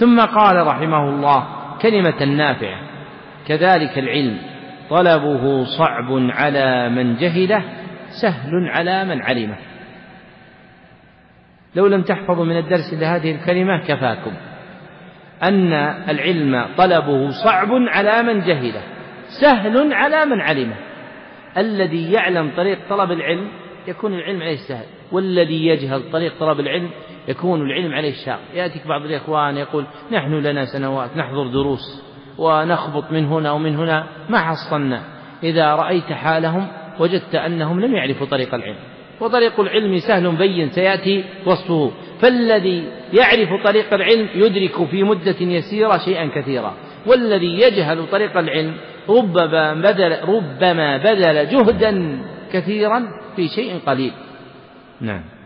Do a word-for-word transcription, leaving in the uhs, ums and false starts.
ثم قال رحمه الله كلمة نافعة: كذلك العلم طلبه صعب على من جهله سهل على من علمه. لو لم تحفظوا من الدرس لهذه الكلمة كفاكم أن العلم طلبه صعب على من جهله سهل على من علمه. الذي يعلم طريق طلب العلم يكون العلم عليه سهل، والذي يجهل طريق طلب العلم يكون العلم عليه شاق. يأتيك بعض الإخوان يقول: نحن لنا سنوات نحضر دروس ونخبط من هنا ومن هنا ما حصلنا. إذا رأيت حالهم وجدت أنهم لم يعرفوا طريق العلم، وطريق العلم سهل بين سيأتي وصفه. فالذي يعرف طريق العلم يدرك في مدة يسيرة شيئا كثيرا، والذي يجهل طريق العلم ربما بذل, ربما بذل جهدا كثيرا في شيء قليل. نعم.